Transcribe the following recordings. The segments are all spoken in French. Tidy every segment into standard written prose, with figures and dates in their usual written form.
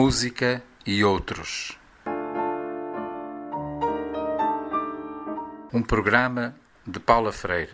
música e outros. Um programa de Paula Freire.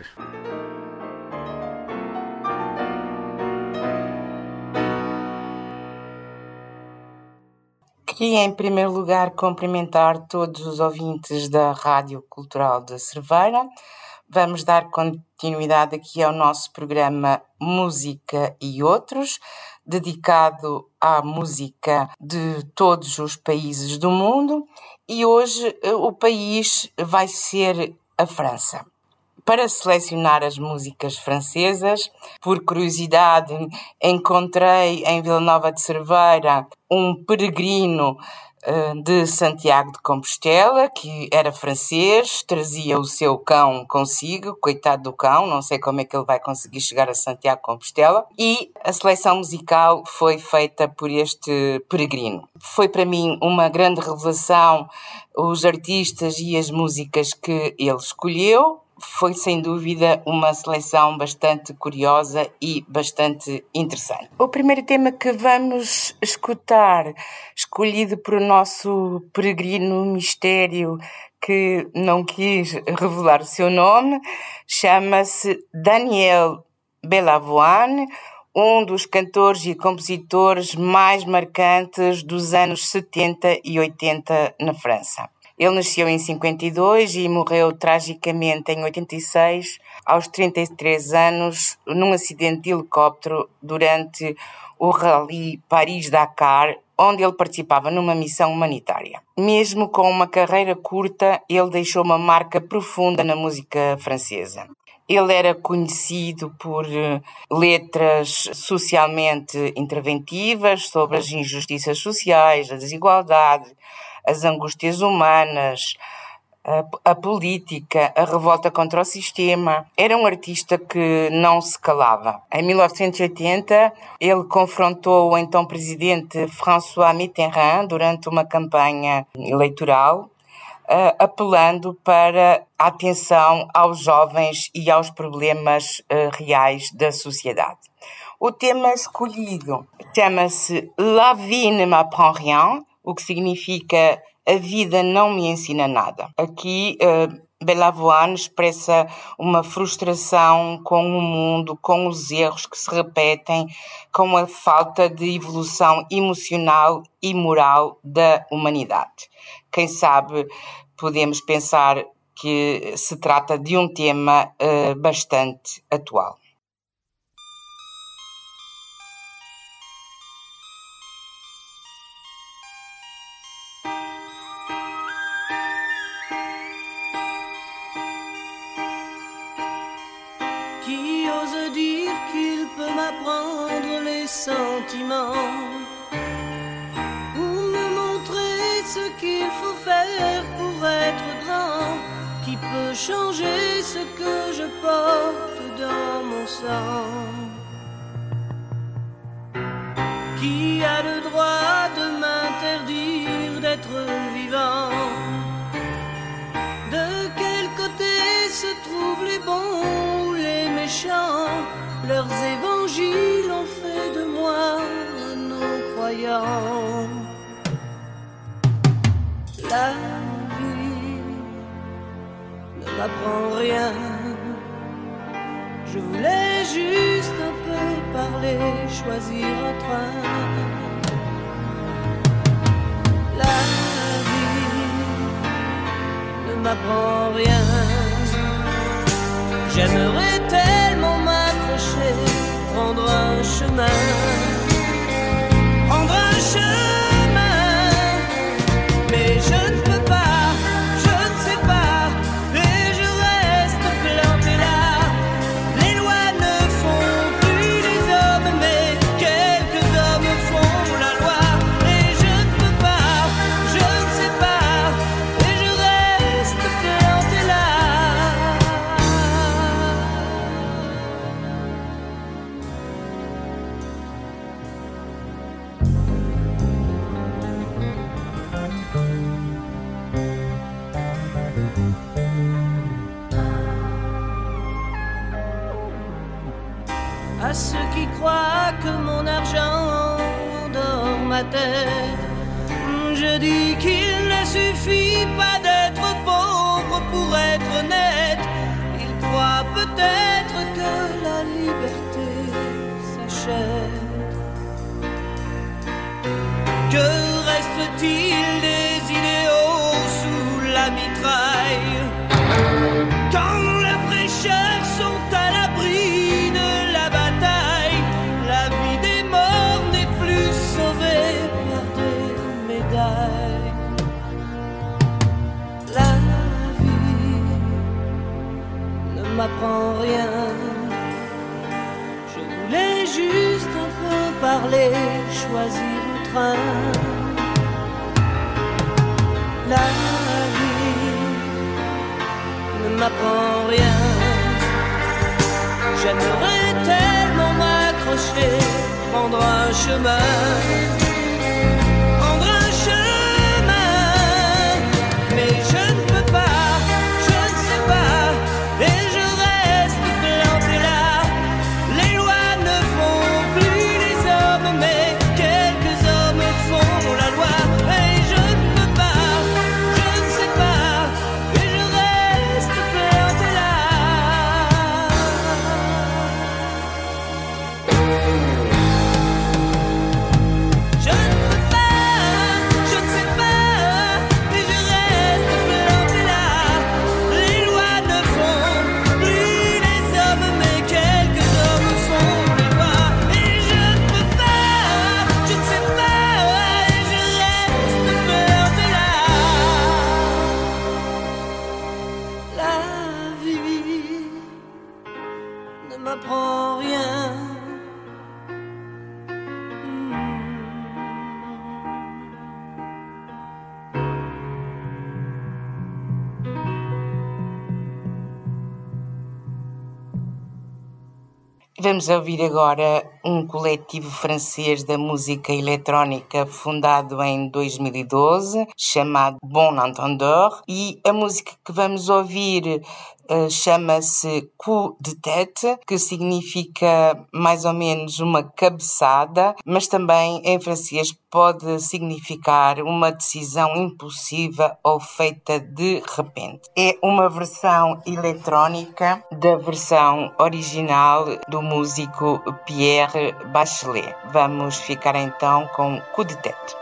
Queria, em primeiro lugar, cumprimentar todos os ouvintes da Rádio Cultural de Cerveira. Vamos dar continuidade aqui ao nosso programa Música e Outros, dedicado à música de todos os países do mundo. E hoje o país vai ser a França. Para selecionar as músicas francesas, por curiosidade, encontrei em Vila Nova de Cerveira um peregrino de Santiago de Compostela, que era francês, trazia o seu cão consigo, coitado do cão, não sei como é que ele vai conseguir chegar a Santiago de Compostela, e a seleção musical foi feita por este peregrino. Foi para mim uma grande revelação os artistas e as músicas que ele escolheu. Foi, sem dúvida, uma seleção bastante curiosa e bastante interessante. O primeiro tema que vamos escutar, escolhido por o nosso peregrino mistério que não quis revelar o seu nome, chama-se Daniel Balavoine, um dos cantores e compositores mais marcantes dos anos 70 e 80 na França. Ele nasceu em 52 e morreu tragicamente em 86, aos 33 anos, num acidente de helicóptero durante o Rally Paris-Dakar, onde ele participava numa missão humanitária. Mesmo com uma carreira curta, ele deixou uma marca profunda na música francesa. Ele era conhecido por letras socialmente interventivas sobre as injustiças sociais, a desigualdade, as angústias humanas, a política, a revolta contra o sistema. Era um artista que não se calava. Em 1980, ele confrontou o então presidente François Mitterrand durante uma campanha eleitoral, apelando para a atenção aos jovens e aos problemas reais da sociedade. O tema escolhido chama-se La vie ne m'apprend rien, o que significa a vida não me ensina nada. Aqui, Balavoine expressa uma frustração com o mundo, com os erros que se repetem, com a falta de evolução emocional e moral da humanidade. Quem sabe podemos pensar que se trata de um tema bastante atual. Qui ose dire qu'il peut m'apprendre les sentiments ou me montrer ce qu'il faut faire pour être grand? Qui peut changer ce que je porte dans mon sang? Qui a le droit de m'interdire d'être vivant? De quel côté se trouvent les bons ou les méchants? Leurs évangiles ont fait de moi un non-croyant. La vie ne m'apprend rien. Je voulais juste un peu parler, choisir un train. La ne m'apprend rien. J'aimerais tellement m'accrocher, prendre un chemin, prendre un chemin, mais je ne peux pas, je ne sais pas, et je reste planté là. Les lois ne font plus les hommes, mais quelques hommes font la loi, et je ne peux pas, je ne sais pas, et je reste planté là. À ceux qui croient que mon argent endort ma ma tête. Je dis qu'il ne suffit pas d'être pauvre pour être honnête. Il croit peut-être que la liberté s'achète. Que reste-t-il des idéaux sous la mitraille? Quand les prêcheurs sont à l'abri de la bataille, la vie des morts n'est plus sauvée par des médailles. La vie ne m'apprend rien. Je voulais juste un peu parler, choisir le train. La vie ne m'apprend rien. J'aimerais tellement m'accrocher, prendre un chemin, prendre un chemin, mais je ne peux pas, je ne sais pas, et je reste planté là. Les lois ne font plus les hommes, mais quelques hommes font la loi, et je ne peux pas, je ne sais pas, et je reste planté là. Je ne peux pas, je ne sais pas, et je reste planté là. Les lois ne font plus les hommes, mais quelques hommes font les lois. Et je ne peux pas, je ne sais pas, et je reste planté là. La vie ne m'apprend rien. Vamos ouvir agora um coletivo francês da música eletrónica fundado em 2012, chamado Bon Entendeur, e a música que vamos ouvir chama-se Coup de tête, que significa mais ou menos uma cabeçada, mas também em francês pode significar uma decisão impulsiva ou feita de repente. É uma versão eletrónica da versão original do músico Pierre Bachelet. Vamos ficar então com Coup de tête.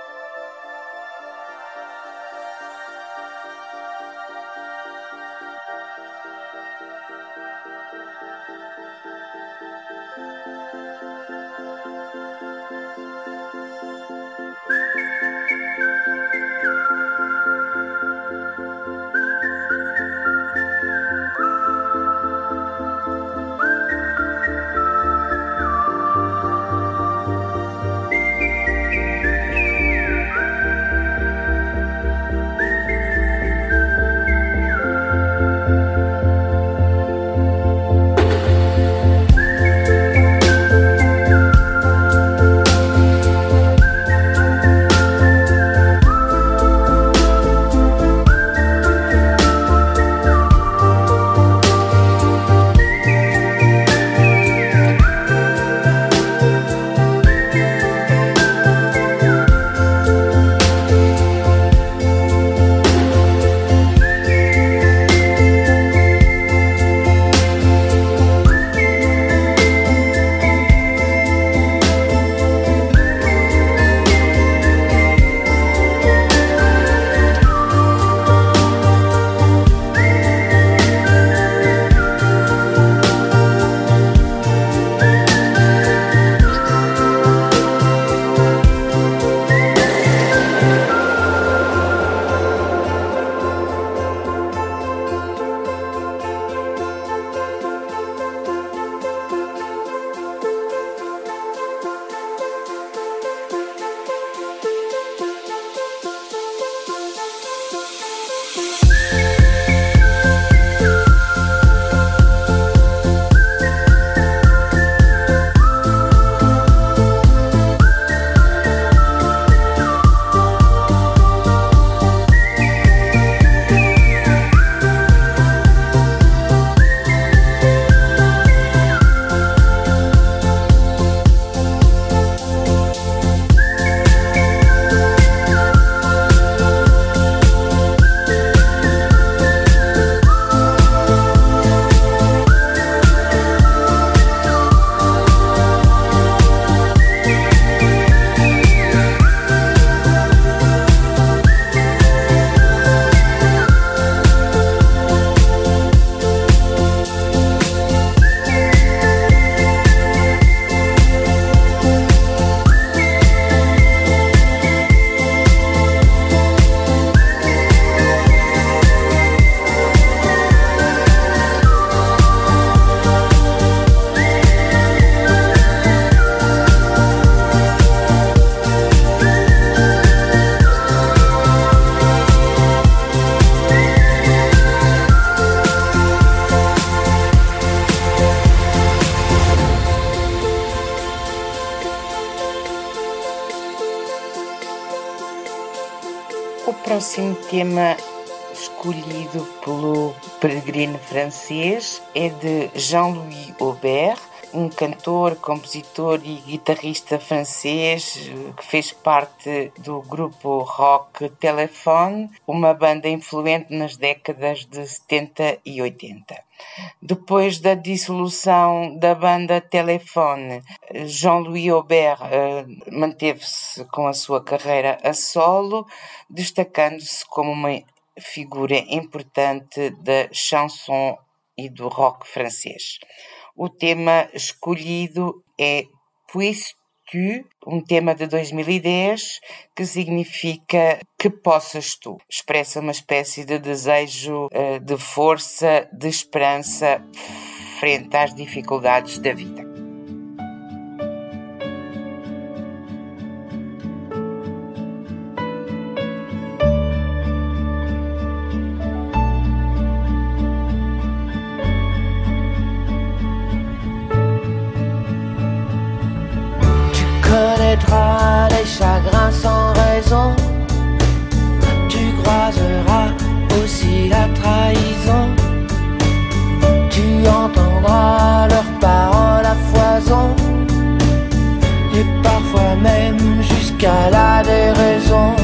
próximo tema escolhido pelo peregrino francês é de Jean-Louis Aubert, um cantor, compositor e guitarrista francês que fez parte do grupo rock Téléphone, uma banda influente nas décadas de 70 e 80. Depois da dissolução da banda Téléphone, Jean-Louis Aubert manteve-se com a sua carreira a solo, destacando-se como uma figura importante da chanson e do rock francês. O tema escolhido é Puisses-tu, um tema de 2010 que significa que possas tu. Expressa uma espécie de desejo de força, de esperança frente às dificuldades da vida. Les chagrins sans raison, tu croiseras aussi la trahison, tu entendras leurs paroles à foison, et parfois même jusqu'à la déraison.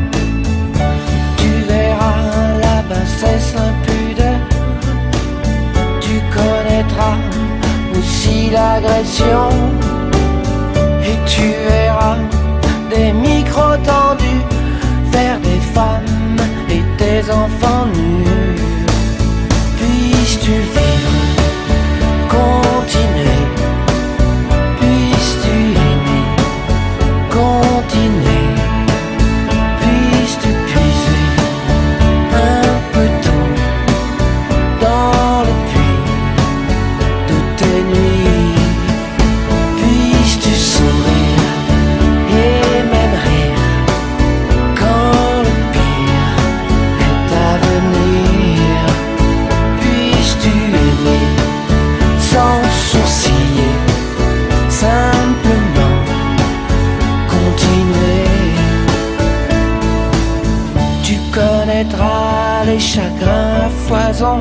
Tu verras la bassesse, l'impudeur, tu connaîtras aussi l'agression. Et tu verras des micros tendus vers des femmes et des enfants nus. Puisses-tu vivre, continuer, puisses-tu aimer, continuer, puisses-tu puiser un peu d'eau dans le puits de tes nuits. Puisses-tu sourire et même rire quand le pire est à venir. Puisses-tu aimer sans sourciller, simplement continuer. Tu connaîtras les chagrins à foison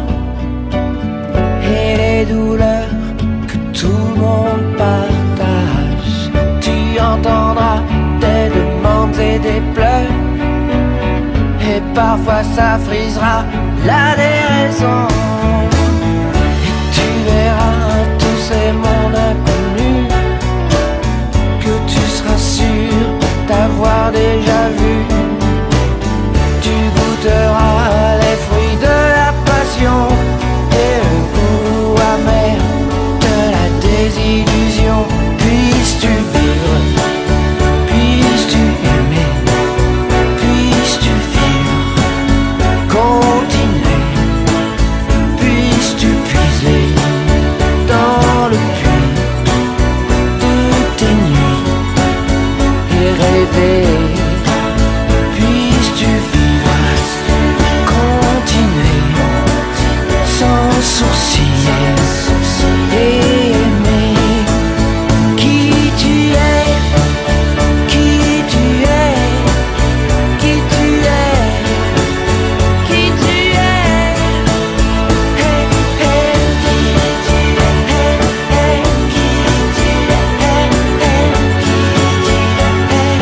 et les douleurs que tout le monde partage. Tu entendras des demandes et des pleurs, et parfois ça frisera la déraison. Et tu verras tous ces mondes inconnus que tu seras sûr d'avoir déjà vu. Tu goûteras les fruits de la passion et le goût amer de la désillusion. Puisses-tu vivre, puisses-tu aimer, puisses-tu vivre, continuer, puisses-tu puiser dans le puits de tes nuits et rêver. Puisses-tu vivre, continuer, sans sourciller et aimer. Qui tu es, qui tu es, qui tu es, qui tu es. Hey, hey, qui tu es, hey, hey, qui tu es, hey, hey, qui tu es,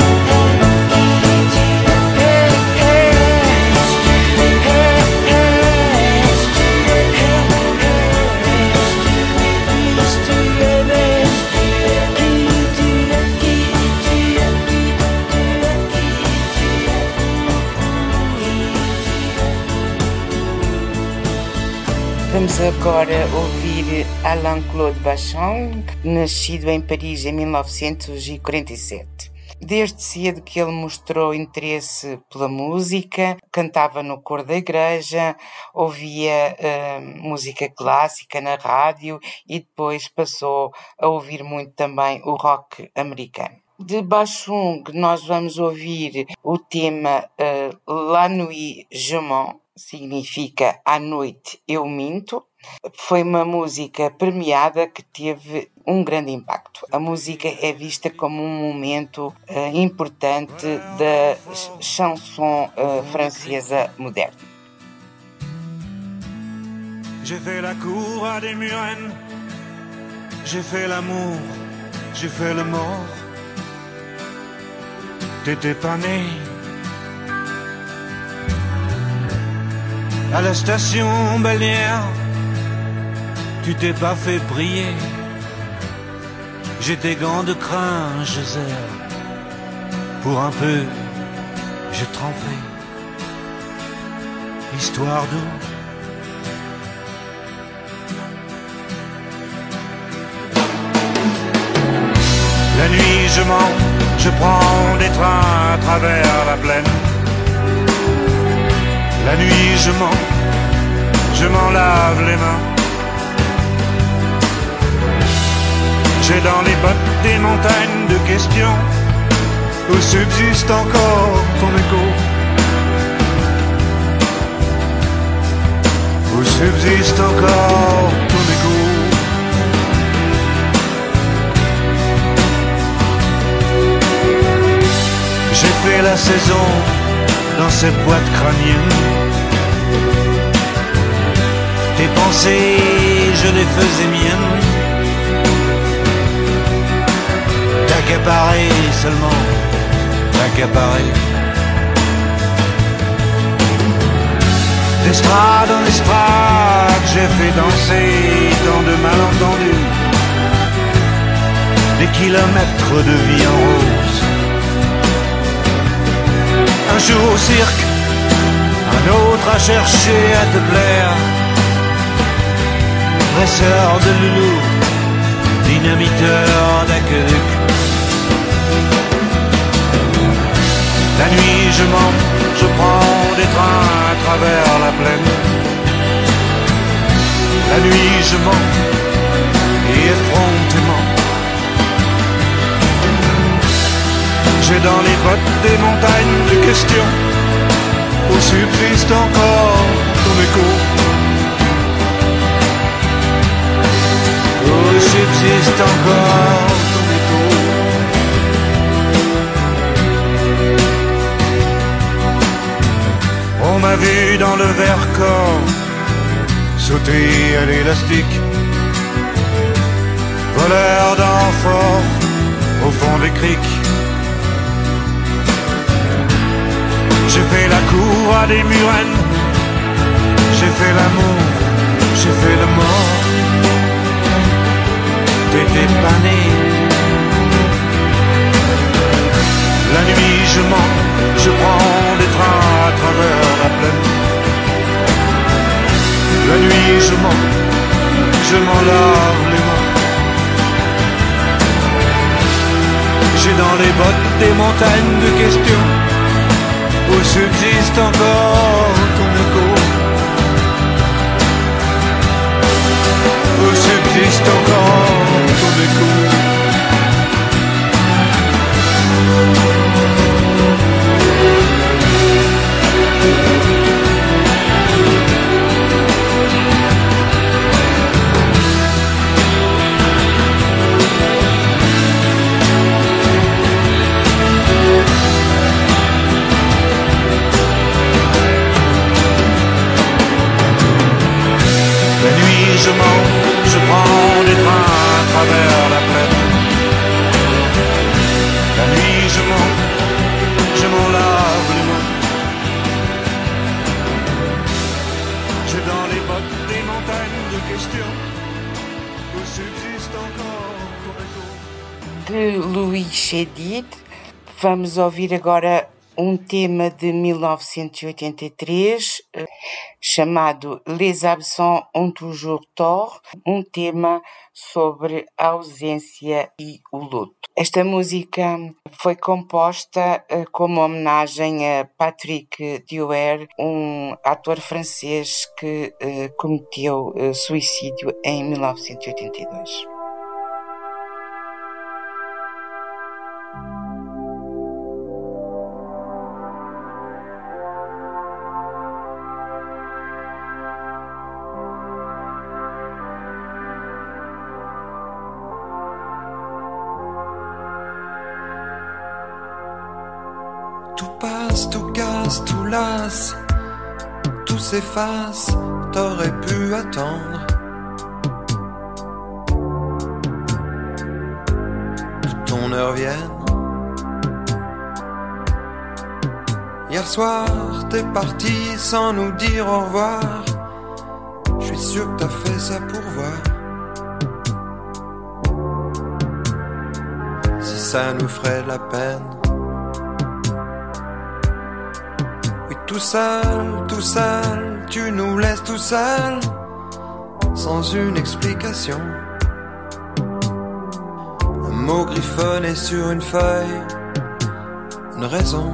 Vamos agora ouvir Alain Claude Bachung, nascido em Paris em 1947. Desde cedo que ele mostrou interesse pela música, cantava no coro da igreja, ouvia música clássica na rádio e depois passou a ouvir muito também o rock americano. De Bachung nós vamos ouvir o tema La Nuit Je Mens, significa À Noite Eu Minto. Foi uma música premiada que teve um grande impacto. A música é vista como um momento importante da chanson francesa moderna. J'ai fait la cour à des murennes, j'ai fait l'amour, j'ai fait le mort. T'étais pas né. À la station balnéaire, tu t'es pas fait briller. J'ai tes gants de crin, je serre. Pour un peu, j'ai trempé. Histoire d'eau. La nuit je mens, je prends des trains à travers la plaine. La nuit je mens, je m'en lave les mains. J'ai dans les bottes des montagnes de questions où subsiste encore ton écho. Où subsiste encore ton écho. J'ai fait la saison dans cette boîte crânienne. Tes pensées, je les faisais miennes. T'accaparer seulement, t'accaparer. D'estrade en estrade, j'ai fait danser tant de malentendus. Des kilomètres de vie en rose. Un jour au cirque, un autre à chercher à te plaire. Dresseur de loulou, dynamiteur d'aqueduc. La nuit je mens, je prends des trains à travers la plaine. La nuit je mens, et effrontément. J'ai dans les bottes des montagnes de questions où subsiste encore ton écho. Où subsiste encore ton écho. On m'a vu dans le Vercors sauter à l'élastique, voleur d'amphores au fond des criques. J'ai fait la cour à des murennes, j'ai fait l'amour, j'ai fait le mort. T'étais pas né. La nuit je mens, je prends des trains à travers la plaine. La nuit je mens, je m'en lave les mains. J'ai dans les bottes des montagnes de questions où subsiste encore ton écho. Où subsiste encore ton écho. La nuit je mens, je prends des trains à travers la plaine. La nuit je mens, je m'en lave les mains. J'ai dans les bottes des montagnes de questions où subsiste encore ton écho. De Louis Chédid, vamos ouvir agora um tema de 1983 chamado Les absents ont toujours tort, um tema sobre a ausência e o luto. Esta música foi composta como homenagem a Patrick Dewar, um ator francês que cometeu suicídio em 1982. casse, tout lasse, tout s'efface, t'aurais pu attendre que ton heure vienne. Hier soir, t'es parti sans nous dire au revoir. Je suis sûr que t'as fait ça pour voir si ça nous ferait de la peine. Oui, tout seul, tu nous laisses tout seul, sans une explication. Un mot griffonné sur une feuille, une raison.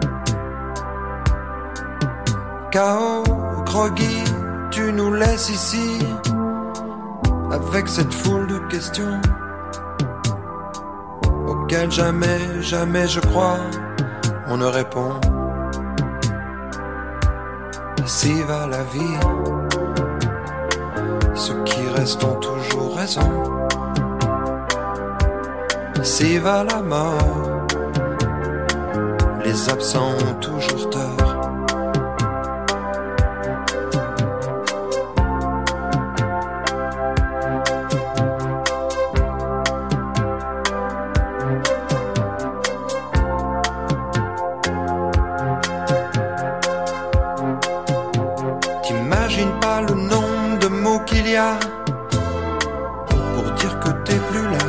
Chaos, groggy, tu nous laisses ici, avec cette foule de questions auxquelles jamais, jamais je crois, on ne répond. Ici va la vie, ceux qui restent ont toujours raison. Ici va la mort, les absents ont toujours tort. Pour dire que t'es plus là,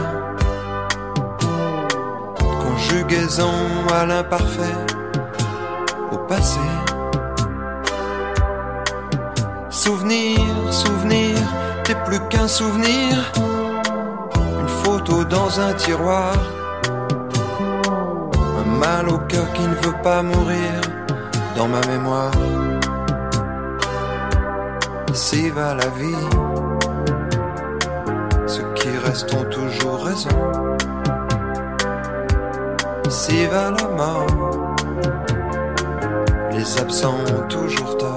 conjugaison à l'imparfait, au passé. Souvenir, souvenir, t'es plus qu'un souvenir, une photo dans un tiroir, un mal au cœur qui ne veut pas mourir dans ma mémoire. Ici va la vie, ceux qui restent ont toujours raison. Ici va la mort, les absents ont toujours tort.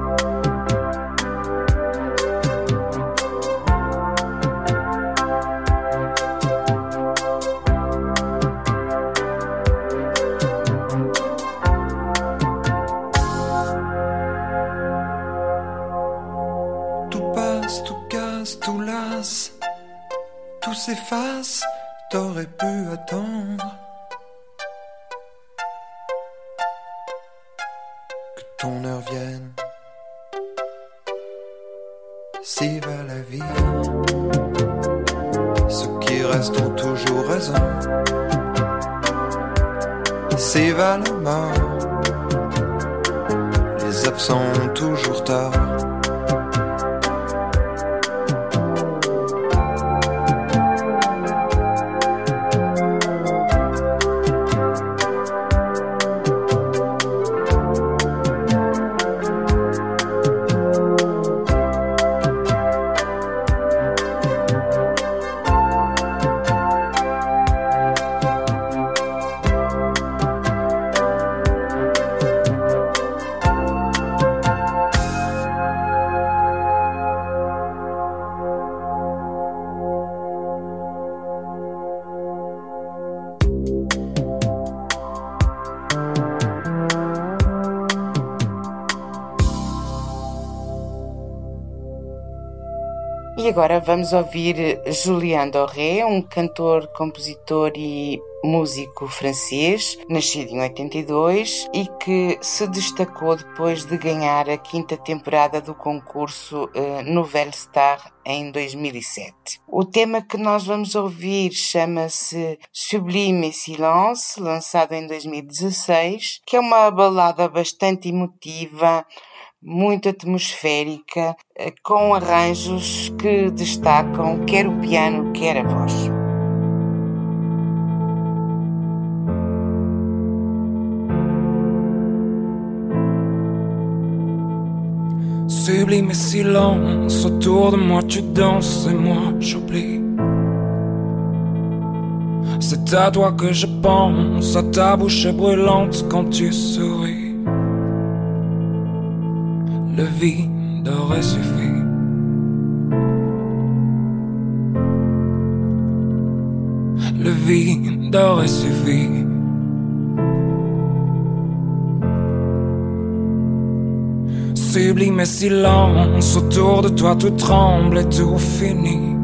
S'efface, t'aurais pu attendre que ton heure vienne. Si va la vie, ceux qui restent ont toujours raison. Si va la mort, les absents ont toujours tort. E agora vamos ouvir Julien Doré, um cantor, compositor e músico francês, nascido em 82 e que se destacou depois de ganhar a 5ª temporada do concurso Nouvelle Star em 2007. O tema que nós vamos ouvir chama-se Sublime Silence, lançado em 2016, que é uma balada bastante emotiva, muito atmosférica, com arranjos que destacam quer o piano, quer a voz. Sublime silence, autour de moi tu danses et moi j'oublie. C'est à toi que je pense, à ta bouche brûlante quand tu souris. Le vide aurait suffi. Le vide aurait suffi. sublime et silence. Autour de toi tout tremble et tout finit.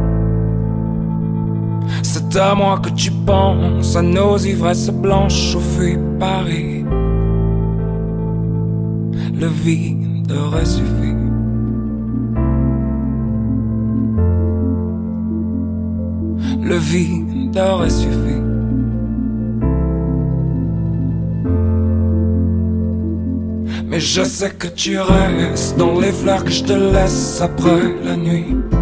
C'est à moi que tu penses, à nos ivresses blanches au feu Paris. Le vide aurait suffi. Le vide aurait suffi. Mais je sais que tu restes dans les fleurs que je te laisse après la nuit.